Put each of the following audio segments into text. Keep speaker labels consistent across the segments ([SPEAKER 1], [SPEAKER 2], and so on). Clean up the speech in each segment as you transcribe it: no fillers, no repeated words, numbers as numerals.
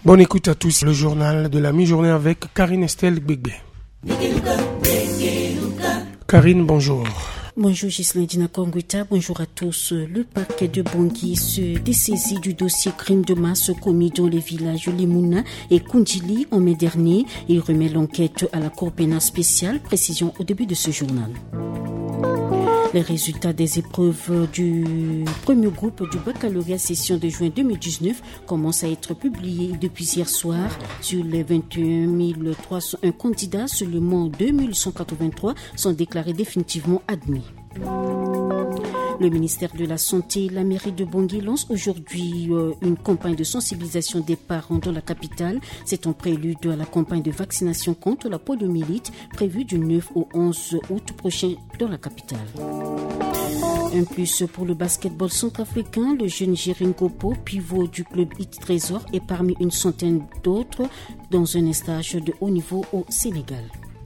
[SPEAKER 1] Bonne écoute à tous. Le journal de la mi-journée avec Karine Estelle Gbegbe. Karine, bonjour.
[SPEAKER 2] Bonjour Ghislaine Dina-Kongwita, bonjour à tous. Le parquet de Bangui se dessaisit du dossier crime de masse commis dans les villages Limuna et Kundjili en mai dernier. Il remet l'enquête à la Cour pénale spéciale, précision au début de ce journal. Les résultats des épreuves du premier groupe du baccalauréat session de juin 2019 commencent à être publiés depuis hier soir. Sur les 21 301 candidats, seulement 2183 sont déclarés définitivement admis. Le ministère de la Santé et la mairie de Bangui lancent aujourd'hui une campagne de sensibilisation des parents dans la capitale. C'est en prélude à la campagne de vaccination contre la poliomyélite prévue du 9 au 11 août prochain dans la capitale. Un plus pour le basketball centrafricain, le jeune Jérin Gopo, pivot du club Hit Trésor, est parmi une centaine d'autres dans un stage de haut niveau au Sénégal.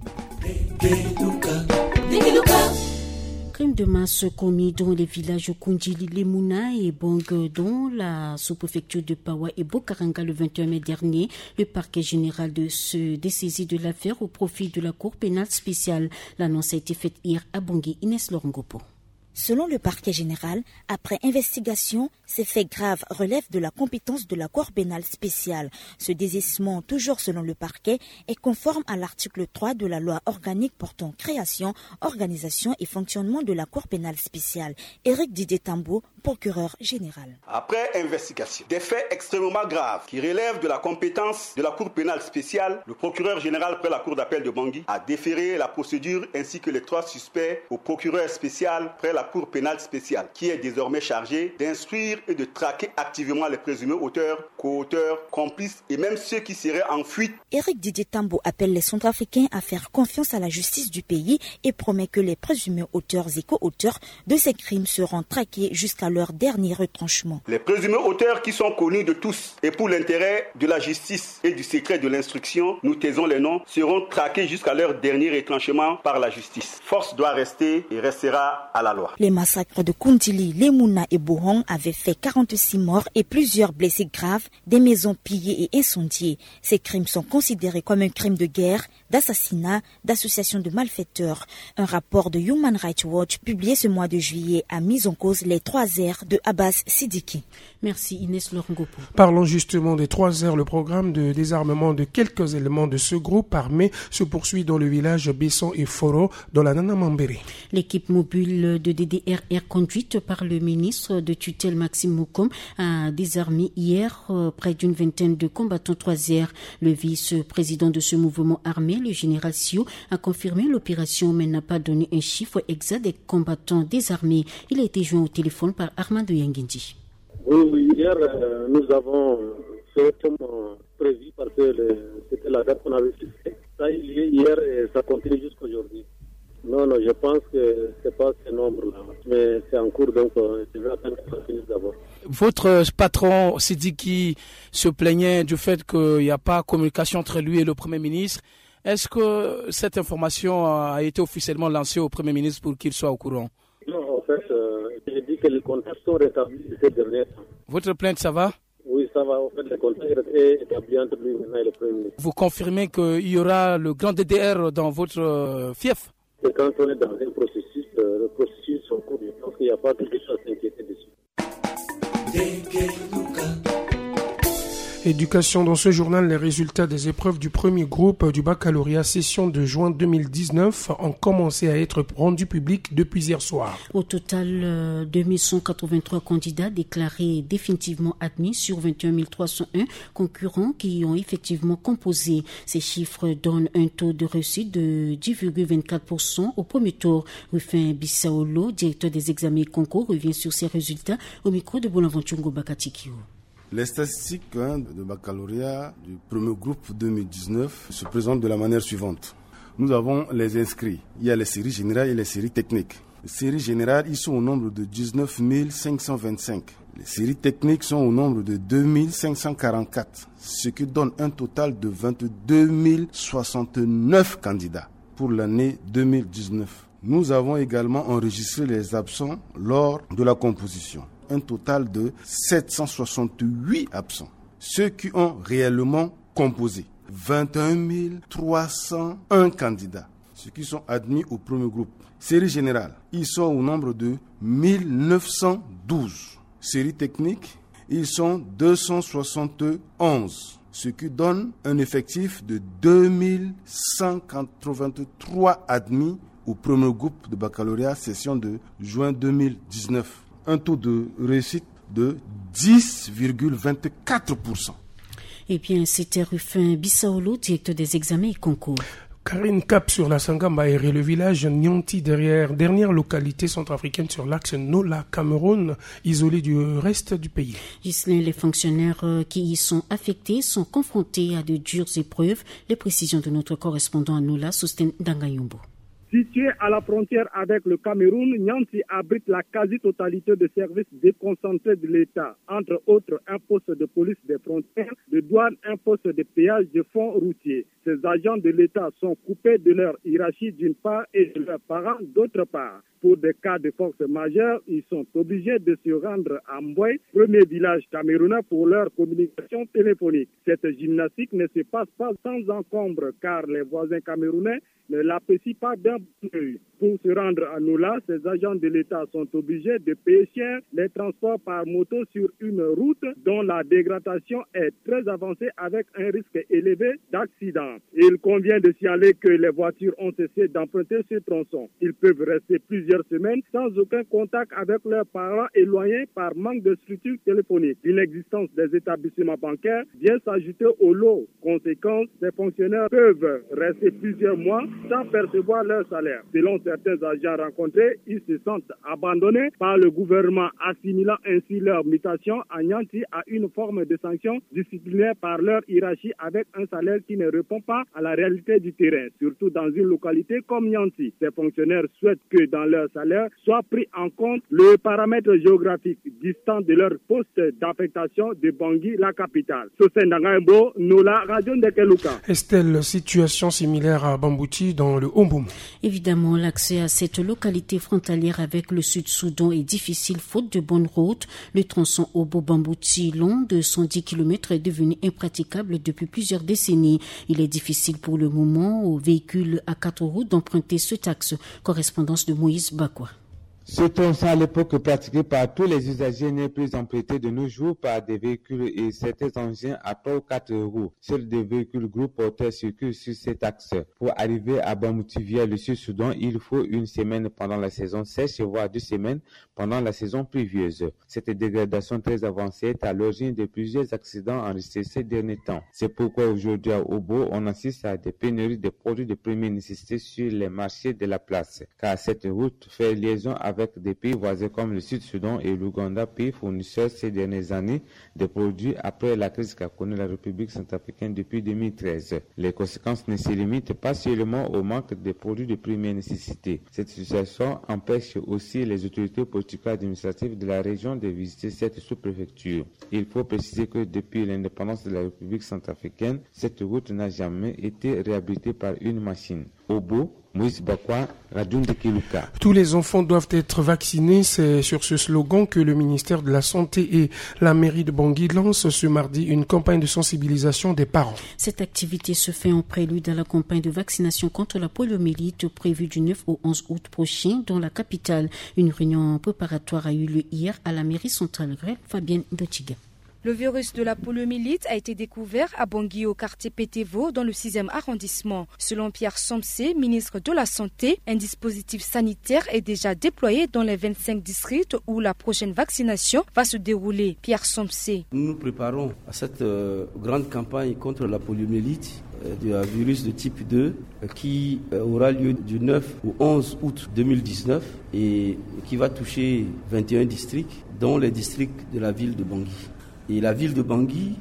[SPEAKER 2] Crime de masse commis dans les villages Kundjili, Limuna et Bang dans la sous-préfecture de Pawa et Bokaranga le 21 mai dernier. Le parquet général se dessaisit de l'affaire au profit de la Cour pénale spéciale. L'annonce a été faite hier à Bangui. Inès Lorongopo.
[SPEAKER 3] Selon le parquet général, après investigation, ces faits graves relèvent de la compétence de la Cour pénale spéciale. Ce désistement, toujours selon le parquet, est conforme à l'article 3 de la loi organique portant création, organisation et fonctionnement de la Cour pénale spéciale. Éric Didier Tambo, procureur général.
[SPEAKER 4] Après investigation des faits extrêmement graves qui relèvent de la compétence de la Cour pénale spéciale, le procureur général près la Cour d'appel de Bangui a déféré la procédure ainsi que les 3 suspects au procureur spécial près la Cour pénale spéciale, qui est désormais chargée d'instruire et de traquer activement les présumés auteurs, co-auteurs, complices et même ceux qui seraient en fuite.
[SPEAKER 3] Éric Didier Tambo appelle les Centrafricains à faire confiance à la justice du pays et promet que les présumés auteurs et co-auteurs de ces crimes seront traqués jusqu'à leur dernier retranchement.
[SPEAKER 4] Les présumés auteurs qui sont connus de tous et pour l'intérêt de la justice et du secret de l'instruction, nous taisons les noms, seront traqués jusqu'à leur dernier retranchement par la justice. Force doit rester et restera à la loi.
[SPEAKER 3] Les massacres de Kundjili, Limuna et Bohong avaient fait 46 morts et plusieurs blessés graves, des maisons pillées et incendiées. Ces crimes sont considérés comme un crime de guerre, d'assassinat, d'association de malfaiteurs. Un rapport de Human Rights Watch publié ce mois de juillet a mis en cause les 3 R de Abbas Siddiqui.
[SPEAKER 2] Merci Inès Lorongopo.
[SPEAKER 1] Parlons justement des 3 R. Le programme de désarmement de quelques éléments de ce groupe armé se poursuit dans le village Besson et Foro dans la Nana Mambéré.
[SPEAKER 2] L'équipe mobile de DDRR conduite par le ministre de tutelle Maxime Moukoum a désarmé hier près d'une vingtaine de combattants 3R. Le vice-président de ce mouvement armé, le général Sio, a confirmé l'opération mais n'a pas donné un chiffre exact des combattants désarmés. Il a été joint au téléphone par Armando Yanguindi.
[SPEAKER 5] Oui, hier nous avons fait comme prévu parce que c'était la date qu'on avait fixée. Ça a eu lieu hier et ça continue jusqu'aujourd'hui. Non, je pense que c'est pas ce nombre-là, mais c'est en cours, donc je vais attendre que ça finisse d'abord.
[SPEAKER 6] Votre patron Siddiqui se plaignait du fait qu'il n'y a pas de communication entre lui et le Premier ministre. Est-ce que cette information a été officiellement lancée au Premier ministre pour qu'il soit au courant?
[SPEAKER 5] Non, en fait, j'ai dit que les contacts sont rétablis ces derniers temps.
[SPEAKER 6] Votre plainte, ça va?
[SPEAKER 5] Oui, ça va. En fait, les contacts sont établis entre lui et le Premier ministre.
[SPEAKER 6] Vous confirmez qu'il y aura le grand DDR dans votre fief?
[SPEAKER 5] Et quand on est dans un processus, le processus est en cours. Je pense qu'il n'y a pas de chose à s'inquiéter dessus.
[SPEAKER 1] Éducation dans ce journal, les résultats des épreuves du premier groupe du baccalauréat session de juin 2019 ont commencé à être rendus publics depuis hier soir.
[SPEAKER 2] Au total, 2183 candidats déclarés définitivement admis sur 21 301 concurrents qui ont effectivement composé. Ces chiffres donnent un taux de réussite de 10,24% au premier tour. Rufin Bissaolo, directeur des examens et concours, revient sur ces résultats au micro de Bonaventure Bakatikiou.
[SPEAKER 7] Les statistiques de baccalauréat du premier groupe 2019 se présentent de la manière suivante. Nous avons les inscrits. Il y a les séries générales et les séries techniques. Les séries générales, ils sont au nombre de 19 525. Les séries techniques sont au nombre de 2 544, ce qui donne un total de 22 069 candidats pour l'année 2019. Nous avons également enregistré les absents lors de la composition. Un total de 768 absents. ceux qui ont réellement composé. 21 301 candidats, ceux qui sont admis au premier groupe. Série générale, ils sont au nombre de 1912. Série technique, ils sont 271, ce qui donne un effectif de 2183 admis au premier groupe de baccalauréat session de juin 2019. Un taux de réussite de 10,24%.
[SPEAKER 2] Eh bien, c'était Rufin Bissaolo, directeur des examens et concours.
[SPEAKER 1] Karine, cap sur la Sangamba et le village Nyanti, dernière localité centrafricaine sur l'axe Nola-Cameroun, isolée du reste du pays.
[SPEAKER 2] Ghislain, les fonctionnaires qui y sont affectés sont confrontés à de dures épreuves. Les précisions de notre correspondant à Nola, Sosten Dangayumbo.
[SPEAKER 8] Situé à la frontière avec le Cameroun, Nyanti abrite la quasi-totalité des services déconcentrés de l'État, entre autres un poste de police des frontières, de douane, un poste de péage de fonds routiers. Ces agents de l'État sont coupés de leur hiérarchie d'une part et de leurs parents d'autre part. Pour des cas de force majeure, ils sont obligés de se rendre à Mboué, premier village camerounais, pour leur communication téléphonique. Cette gymnastique ne se passe pas sans encombre car les voisins camerounais ne l'apprécient pas d'un bon œil. Pour se rendre à Nola, ces agents de l'État sont obligés de payer cher les transports par moto sur une route dont la dégradation est très avancée avec un risque élevé d'accident. Il convient de signaler que les voitures ont cessé d'emprunter ce tronçon. Ils peuvent rester plusieurs semaines sans aucun contact avec leurs parents éloignés par manque de structure téléphonique. L'inexistence des établissements bancaires vient s'ajouter au lot. Conséquence, ces fonctionnaires peuvent rester plusieurs mois sans percevoir leur salaire. Selon certains agents rencontrés, ils se sentent abandonnés par le gouvernement, assimilant ainsi leur mutation à Nyanti à une forme de sanction disciplinaire par leur hiérarchie avec un salaire qui ne répond pas à la réalité du terrain, surtout dans une localité comme Nyanti. Ces fonctionnaires souhaitent que dans leur salaire soit pris en compte le paramètre géographique distant de leur poste d'affectation de Bangui, la capitale. Sosendangaimbo, Nola, Radio Ndekeluka.
[SPEAKER 1] Estelle, situation similaire à Bambouti dans le Omboum.
[SPEAKER 2] Évidemment, l'accès à cette localité frontalière avec le Sud-Soudan est difficile faute de bonnes routes. Le tronçon Obo-Bambouti, long de 110 km, est devenu impraticable depuis plusieurs décennies. Il est difficile pour le moment aux véhicules à 4 roues d'emprunter cet axe. Correspondance de Moïse Bakwa.
[SPEAKER 9] Ce tronçon à l'époque pratiqué par tous les usagers n'est plus emprunté de nos jours par des véhicules et certains engins à 3 ou 4 roues. Seuls des véhicules gros porteurs circulent sur cet axe. Pour arriver à Bambouti via le Sud-Soudan, il faut une semaine pendant la saison sèche, voire 2 semaines pendant la saison pluvieuse. Cette dégradation très avancée est à l'origine de plusieurs accidents enregistrés ces derniers temps. C'est pourquoi aujourd'hui à Obo, on assiste à des pénuries de produits de première nécessité sur les marchés de la place. Car cette route fait liaison avec des pays voisins comme le Sud-Soudan et l'Ouganda, pays fournisseurs ces dernières années de produits après la crise qu'a connue la République centrafricaine depuis 2013. Les conséquences ne se limitent pas seulement au manque de produits de première nécessité. Cette situation empêche aussi les autorités politiques et administratives de la région de visiter cette sous-préfecture. Il faut préciser que depuis l'indépendance de la République centrafricaine, cette route n'a jamais été réhabilitée par une machine. Obo, Moïse Bakwa, Radio Ndekeluka.
[SPEAKER 1] Tous les enfants doivent être vaccinés. C'est sur ce slogan que le ministère de la Santé et la mairie de Bangui lancent ce mardi une campagne de sensibilisation des parents.
[SPEAKER 2] Cette activité se fait en prélude à la campagne de vaccination contre la poliomyélite prévue du 9 au 11 août prochain dans la capitale. Une réunion préparatoire a eu lieu hier à la mairie centrale. Fabienne Dotiga.
[SPEAKER 10] Le virus de la poliomyélite a été découvert à Bangui au quartier Pétévo dans le 6e arrondissement. Selon Pierre Somsé, ministre de la Santé, un dispositif sanitaire est déjà déployé dans les 25 districts où la prochaine vaccination va se dérouler. Pierre Somsé.
[SPEAKER 11] Nous nous préparons à cette grande campagne contre la poliomyélite du virus de type 2 qui aura lieu du 9 au 11 août 2019 et qui va toucher 21 districts, dont les districts de la ville de Bangui. Et la ville de Bangui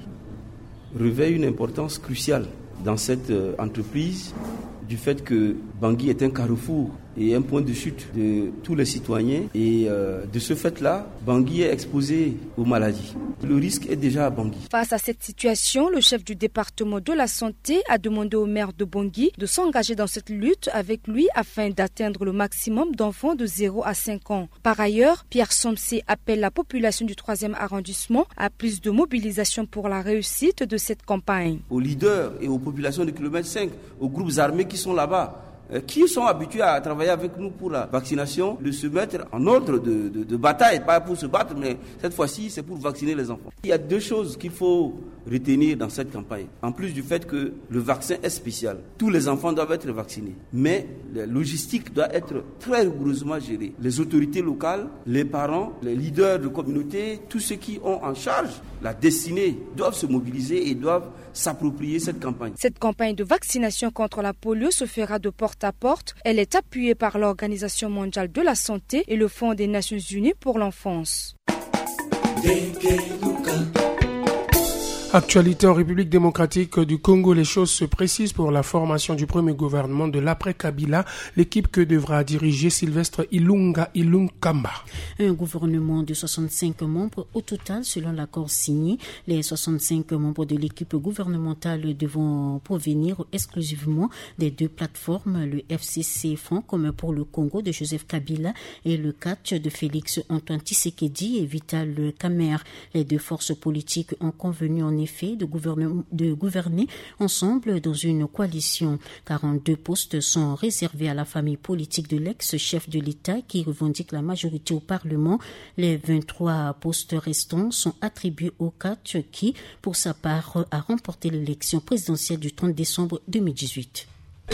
[SPEAKER 11] revêt une importance cruciale dans cette entreprise du fait que Bangui est un carrefour et un point de chute de tous les citoyens. Et de ce fait-là, Bangui est exposé aux maladies. Le risque est déjà à Bangui.
[SPEAKER 10] Face à cette situation, le chef du département de la santé a demandé au maire de Bangui de s'engager dans cette lutte avec lui afin d'atteindre le maximum d'enfants de 0 à 5 ans. Par ailleurs, Pierre Somsé appelle la population du 3e arrondissement à plus de mobilisation pour la réussite de cette campagne.
[SPEAKER 11] Aux leaders et aux populations de kilomètre 5, aux groupes armés qui sont là-bas, qui sont habitués à travailler avec nous pour la vaccination, de se mettre en ordre de bataille, pas pour se battre, mais cette fois-ci, c'est pour vacciner les enfants. Il y a 2 choses qu'il faut retenir dans cette campagne. En plus du fait que le vaccin est spécial, tous les enfants doivent être vaccinés, mais la logistique doit être très rigoureusement gérée. Les autorités locales, les parents, les leaders de communauté, tous ceux qui ont en charge la destinée doivent se mobiliser et doivent s'approprier cette campagne.
[SPEAKER 10] Cette campagne de vaccination contre la polio se fera de porte à porte. Elle est appuyée par l'Organisation mondiale de la santé et le Fonds des Nations unies pour l'enfance.
[SPEAKER 1] Actualité en République démocratique du Congo, les choses se précisent pour la formation du premier gouvernement de l'après-Kabila, l'équipe que devra diriger Sylvestre Ilunga Ilunkamba.
[SPEAKER 2] Un gouvernement de 65 membres au total selon l'accord signé. Les 65 membres de l'équipe gouvernementale devront provenir exclusivement des 2 plateformes, le FCC Front commun pour le Congo de Joseph Kabila et le CAT de Félix Antoine Tshisekedi et Vital Kamerhe. Les 2 forces politiques ont convenu en effet de gouverner ensemble dans une coalition. 42 postes sont réservés à la famille politique de l'ex-chef de l'État qui revendique la majorité au Parlement. Les 23 postes restants sont attribués au CAT qui, pour sa part, a remporté l'élection présidentielle du 30 décembre 2018.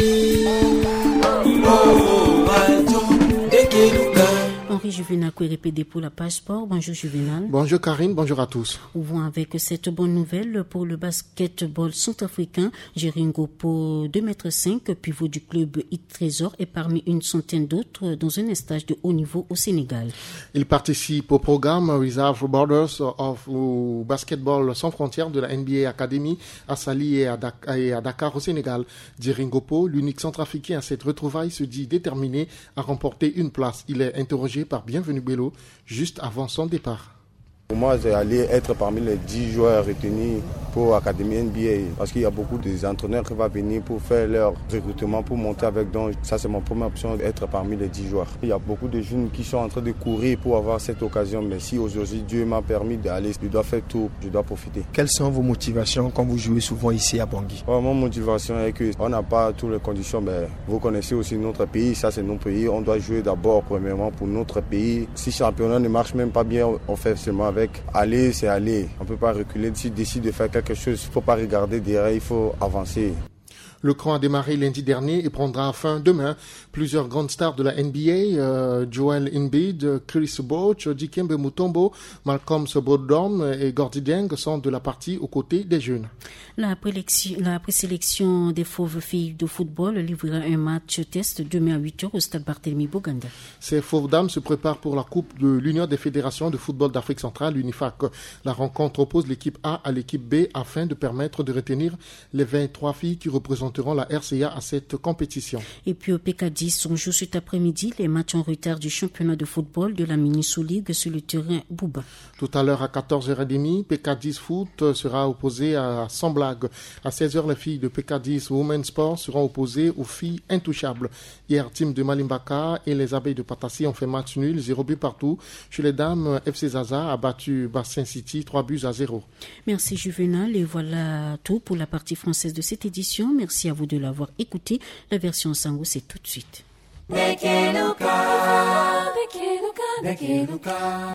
[SPEAKER 2] Henri Juvenal Kouérépédé pour la page sport. Bonjour Juvenal.
[SPEAKER 12] Bonjour Karine, bonjour à tous.
[SPEAKER 2] Ouvrons avec cette bonne nouvelle pour le basketball centrafricain. Jeringopo, 2,5 m, pivot du club Hit Trésor, est parmi une centaine d'autres dans un stage de haut niveau au Sénégal.
[SPEAKER 12] Il participe au programme Reserve Borders of Basketball sans frontières de la NBA Academy à Saly et à Dakar au Sénégal. Jeringopo, l'unique centrafricain à cette retrouvaille, se dit déterminé à remporter une place. Il est interrogé par Bienvenu Bello juste avant son départ.
[SPEAKER 13] Pour moi, c'est aller être parmi les 10 joueurs retenus pour l'Académie NBA parce qu'il y a beaucoup d'entraîneurs qui vont venir pour faire leur recrutement, pour monter avec. Donc ça, c'est ma première option, être parmi les 10 joueurs. Il y a beaucoup de jeunes qui sont en train de courir pour avoir cette occasion. Mais si aujourd'hui Dieu m'a permis d'aller, je dois faire tout, je dois profiter.
[SPEAKER 14] Quelles sont vos motivations quand vous jouez souvent ici à Bangui?
[SPEAKER 13] Mon motivation est qu'on n'a pas toutes les conditions. Mais vous connaissez aussi notre pays, ça c'est notre pays. On doit jouer d'abord, premièrement, pour notre pays. Si le championnat ne marche même pas bien, on fait seulement avec. Aller, c'est aller. On ne peut pas reculer. Si on décide de faire quelque chose, il ne faut pas regarder derrière, il faut avancer.
[SPEAKER 12] Le cran a démarré lundi dernier et prendra fin demain. Plusieurs grandes stars de la NBA, Joel Embiid, Chris Bosh, Dikembe Mutombo, Malcolm Sobodom et Gordy Dieng sont de la partie aux côtés des jeunes.
[SPEAKER 2] La présélection des fauves filles de football livrera un match test demain à 8h au stade Barthélemy Boganda.
[SPEAKER 12] Ces fauves dames se préparent pour la Coupe de l'Union des fédérations de football d'Afrique centrale, l'UNIFAC. La rencontre oppose l'équipe A à l'équipe B afin de permettre de retenir les 23 filles qui représenteront la RCA à cette compétition.
[SPEAKER 2] Et puis au PK10, on joue cet après-midi les matchs en retard du championnat de football de la Miniso League sur le terrain Bouba.
[SPEAKER 12] Tout à l'heure à 14h30, PK10 Foot sera opposé à Sans Blague. À 16h, les filles de PK10 Women's Sport seront opposées aux filles intouchables. Hier, team de Malimbaka et les abeilles de Patassi ont fait match nul, 0 but partout. Chez les dames, FC Zaza a battu Bassin City 3-0.
[SPEAKER 2] Merci Juvenal et voilà tout pour la partie française de cette édition. Merci à vous de l'avoir écouté. La version Sango, c'est tout de suite.